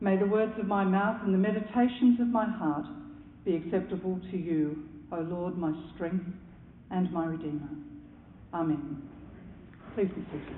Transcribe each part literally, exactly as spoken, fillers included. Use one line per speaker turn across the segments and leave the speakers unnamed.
May the words of my mouth and the meditations of my heart be acceptable to you, O Lord, my strength and my Redeemer. Amen. Please be seated.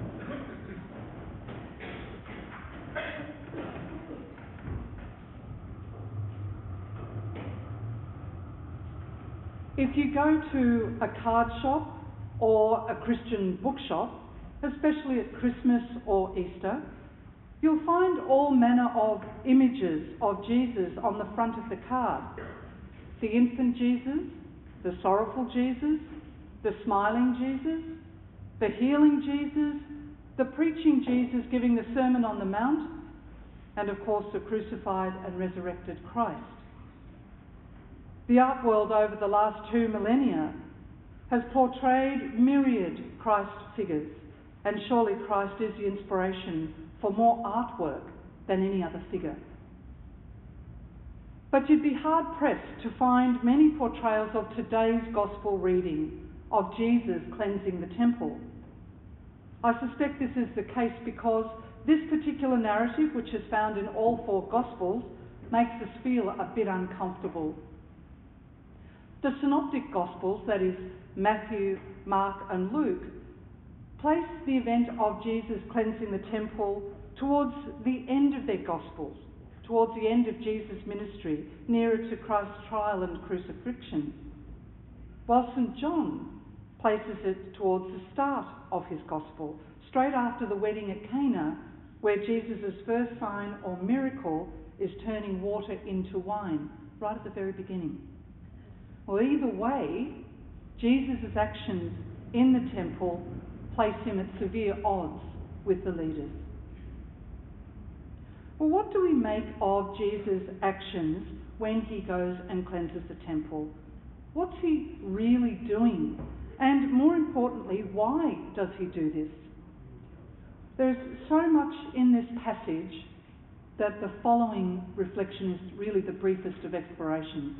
If you go to a card shop or a Christian bookshop, especially at Christmas or Easter, you'll find all manner of images of Jesus on the front of the card. The infant Jesus, the sorrowful Jesus, the smiling Jesus, the healing Jesus, the preaching Jesus giving the Sermon on the Mount, and of course the crucified and resurrected Christ. The art world over the last two millennia has portrayed myriad Christ figures, and surely Christ is the inspiration for more artwork than any other figure. But you'd be hard-pressed to find many portrayals of today's gospel reading of Jesus cleansing the temple. I suspect this is the case because this particular narrative, which is found in all four gospels, makes us feel a bit uncomfortable. The synoptic gospels, that is Matthew, Mark and Luke, place the event of Jesus cleansing the temple towards the end of their gospels, towards the end of Jesus' ministry, nearer to Christ's trial and crucifixion, while St John places it towards the start of his gospel, straight after the wedding at Cana, where Jesus' first sign or miracle is turning water into wine, right at the very beginning. Well, either way, Jesus' actions in the temple place him at severe odds with the leaders. Well, what do we make of Jesus' actions when he goes and cleanses the temple? What's he really doing? And more importantly, why does he do this? There's so much in this passage that the following reflection is really the briefest of explorations.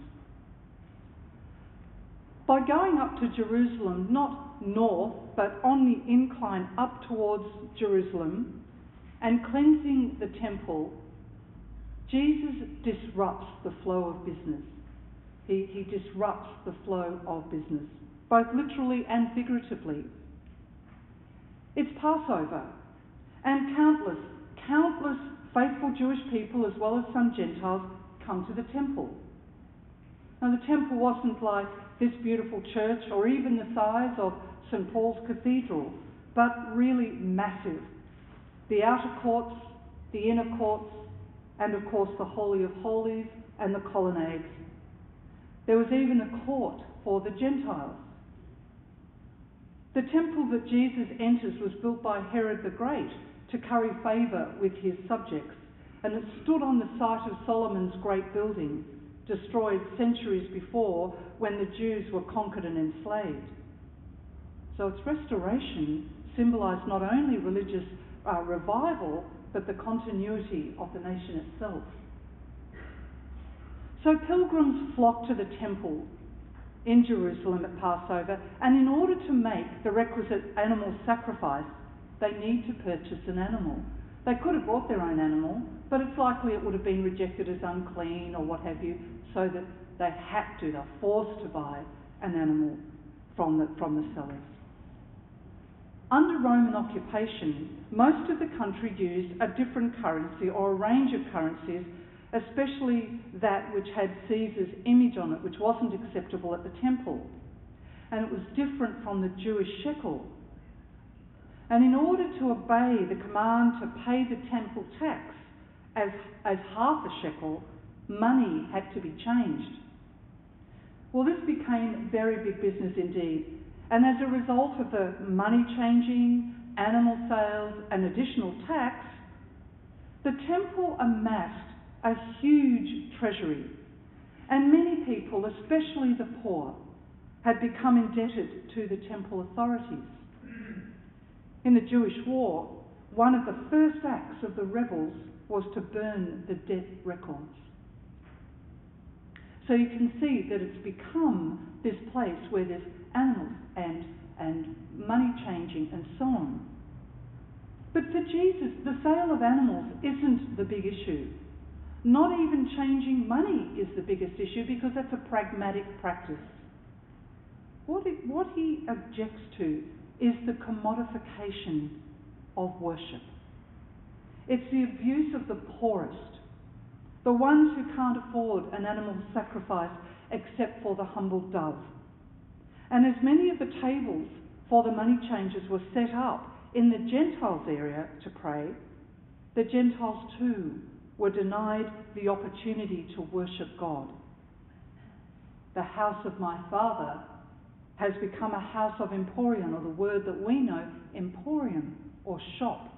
By going up to Jerusalem, not north, but on the incline up towards Jerusalem, and cleansing the temple, Jesus disrupts the flow of business. He, he disrupts the flow of business, both literally and figuratively. It's Passover, and countless, countless faithful Jewish people, as well as some Gentiles, come to the temple. Now, the temple wasn't like this beautiful church or even the size of St Paul's Cathedral, but really massive. The outer courts, the inner courts, and of course the Holy of Holies and the colonnades. There was even a court for the Gentiles. The temple that Jesus enters was built by Herod the Great to curry favour with his subjects, and it stood on the site of Solomon's great building, destroyed centuries before when the Jews were conquered and enslaved. So its restoration symbolised not only religious uh, revival, but the continuity of the nation itself. So pilgrims flock to the temple in Jerusalem at Passover, and in order to make the requisite animal sacrifice, they need to purchase an animal. They could have brought their own animal, but it's likely it would have been rejected as unclean or what have you, so that they had to, they're forced to buy an animal from the, from the sellers. Under Roman occupation, most of the country used a different currency or a range of currencies, especially that which had Caesar's image on it, which wasn't acceptable at the temple. And it was different from the Jewish shekel. And in order to obey the command to pay the temple tax as, as half a shekel, money had to be changed. Well, this became very big business indeed. And as a result of the money changing, animal sales and additional tax, the temple amassed a huge treasury. And many people, especially the poor, had become indebted to the temple authorities. In the Jewish war, one of the first acts of the rebels was to burn the debt records. So you can see that it's become this place where there's animals and, and money changing and so on. But for Jesus, the sale of animals isn't the big issue. Not even changing money is the biggest issue, because that's a pragmatic practice. What he, what he objects to is the commodification of worship. It's the abuse of the poorest, the ones who can't afford an animal sacrifice except for the humble dove. And as many of the tables for the money changers were set up in the Gentiles' area to pray, the Gentiles too were denied the opportunity to worship God. The house of my Father has become a house of emporium, or the word that we know, emporium, or shop.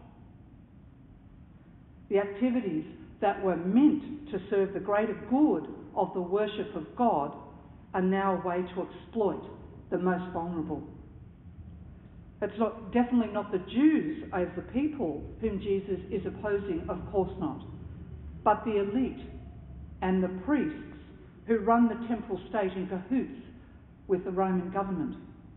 The activities that were meant to serve the greater good of the worship of God are now a way to exploit the most vulnerable. It's not, definitely not the Jews as the people whom Jesus is opposing, of course not, but the elite and the priests who run the temple state in cahoots with the Roman government.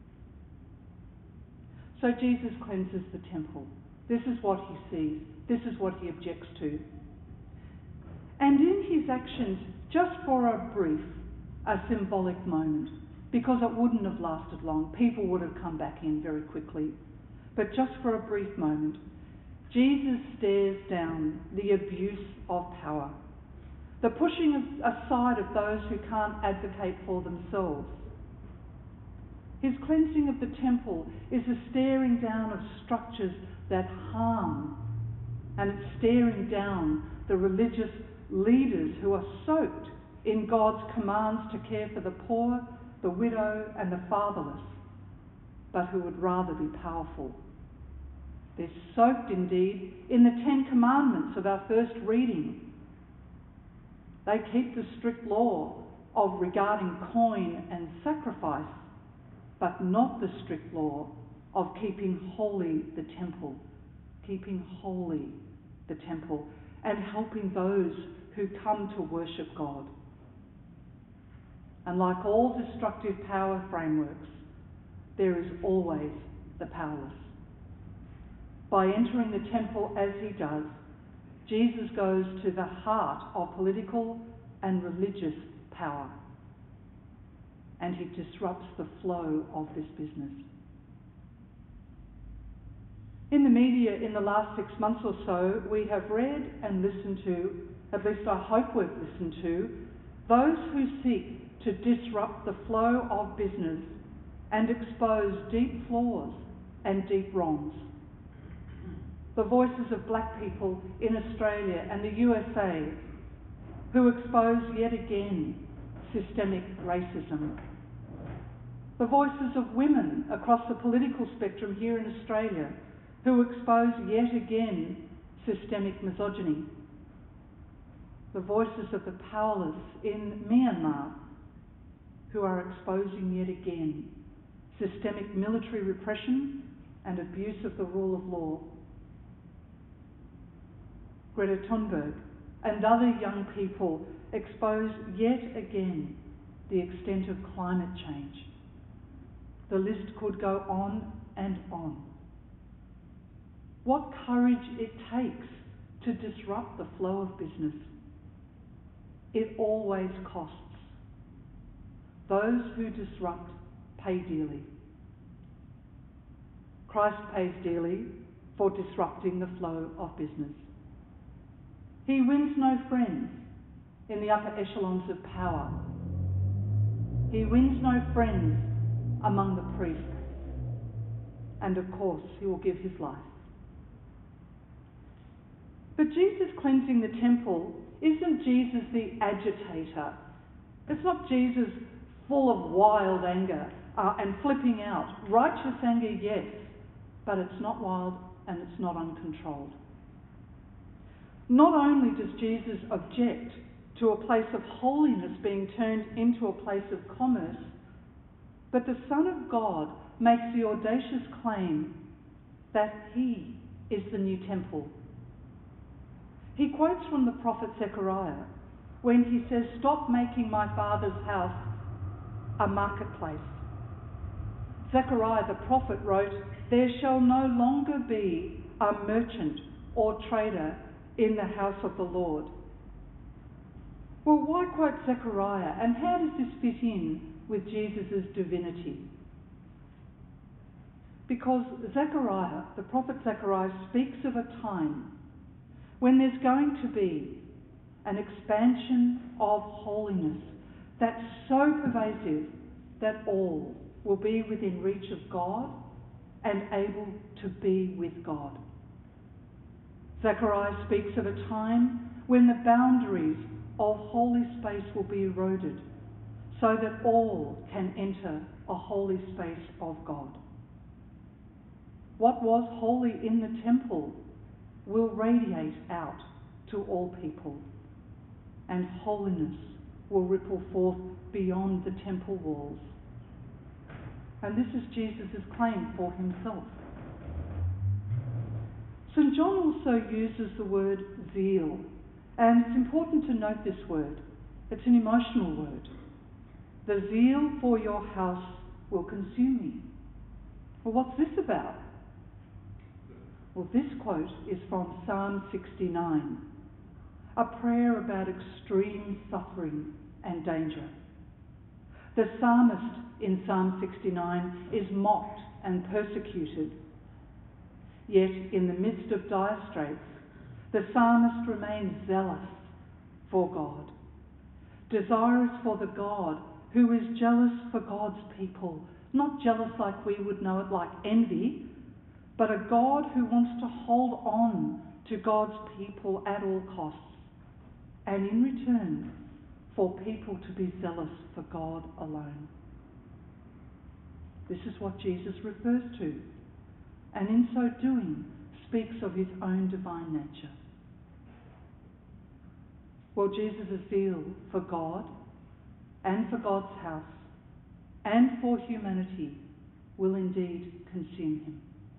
So Jesus cleanses the temple. This is what he sees. This is what he objects to. And in his actions, just for a brief, a symbolic moment, because it wouldn't have lasted long, people would have come back in very quickly. But just for a brief moment, Jesus stares down the abuse of power, the pushing aside of those who can't advocate for themselves. His cleansing of the temple is a staring down of structures that harm, and it's staring down the religious leaders who are soaked in God's commands to care for the poor, the widow and the fatherless, but who would rather be powerful. They're soaked indeed in the Ten Commandments of our first reading. They keep the strict law of regarding coin and sacrifice, but not the strict law of keeping holy the temple, keeping holy the temple, and helping those who come to worship God. And like all destructive power frameworks, there is always the powerless. By entering the temple as he does, Jesus goes to the heart of political and religious power, and he disrupts the flow of this business. In the media in the last six months or so, we have read and listened to, at least I hope we've listened to, those who seek to disrupt the flow of business and expose deep flaws and deep wrongs. The voices of black people in Australia and the U S A who expose yet again systemic racism. The voices of women across the political spectrum here in Australia who expose yet again systemic misogyny. The voices of the powerless in Myanmar who are exposing yet again systemic military repression and abuse of the rule of law. Greta Thunberg and other young people expose yet again the extent of climate change. The list could go on and on. What courage it takes to disrupt the flow of business. It always costs. Those who disrupt pay dearly. Christ pays dearly for disrupting the flow of business. He wins no friends in the upper echelons of power. He wins no friends among the priests. And of course, he will give his life. But Jesus cleansing the temple isn't Jesus the agitator. It's not Jesus full of wild anger uh, and flipping out. Righteous anger, yes, but it's not wild and it's not uncontrolled. Not only does Jesus object to a place of holiness being turned into a place of commerce, but the Son of God makes the audacious claim that he is the new temple. He quotes from the prophet Zechariah when he says, "Stop making my Father's house a marketplace." Zechariah the prophet wrote, "There shall no longer be a merchant or trader in the house of the Lord. Well, why quote Zechariah, and how does this fit in with Jesus' divinity? Because Zechariah, the prophet Zechariah, speaks of a time when there's going to be an expansion of holiness that's so pervasive that all will be within reach of God and able to be with God. Zechariah speaks of a time when the boundaries of holy space will be eroded so that all can enter a holy space of God. What was holy in the temple will radiate out to all people, and holiness will ripple forth beyond the temple walls. And this is Jesus' claim for himself. Saint John also uses the word zeal, and it's important to note this word. It's an emotional word. The zeal for your house will consume me. Well, what's this about? Well, this quote is from Psalm sixty-nine, a prayer about extreme suffering and danger. The psalmist in Psalm sixty-nine is mocked and persecuted. Yet in the midst of dire straits, the psalmist remains zealous for God, desirous for the God who is jealous for God's people, not jealous like we would know it, like envy, but a God who wants to hold on to God's people at all costs, and in return for people to be zealous for God alone. This is what Jesus refers to, and in so doing speaks of his own divine nature. Well, Jesus' zeal for God and for God's house and for humanity will indeed consume him.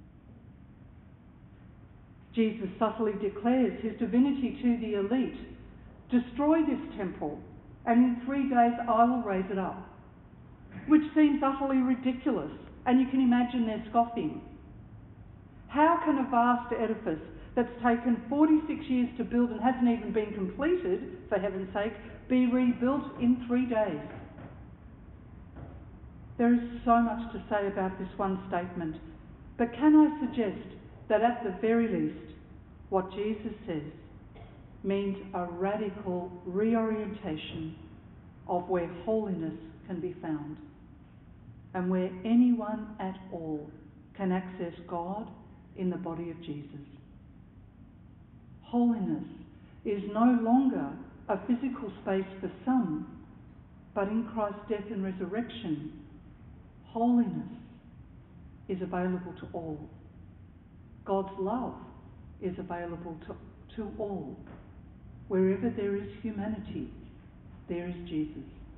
Jesus subtly declares his divinity to the elite. Destroy this temple, and in three days I will raise it up. Which seems utterly ridiculous, and you can imagine their scoffing. How can a vast edifice that's taken forty-six years to build and hasn't even been completed, for heaven's sake, be rebuilt in three days? There is so much to say about this one statement, but can I suggest that at the very least, what Jesus says means a radical reorientation of where holiness can be found and where anyone at all can access God in the body of Jesus. Holiness is no longer a physical space for some, but in Christ's death and resurrection, holiness is available to all. God's love is available to, to all. Wherever there is humanity, there is Jesus.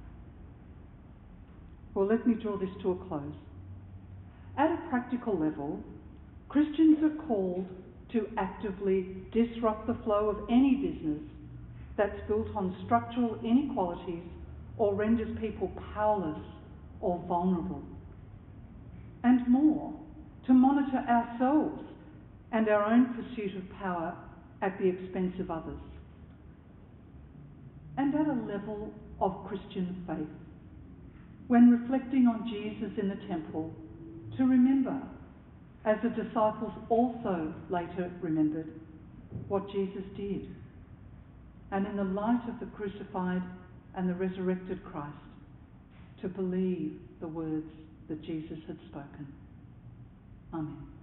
Well, let me draw this to a close. At a practical level, Christians are called to actively disrupt the flow of any business that's built on structural inequalities or renders people powerless or vulnerable. And more, to monitor ourselves and our own pursuit of power at the expense of others. And at a level of Christian faith, when reflecting on Jesus in the temple, to remember, as the disciples also later remembered, what Jesus did, and in the light of the crucified and the resurrected Christ, to believe the words that Jesus had spoken. Amen.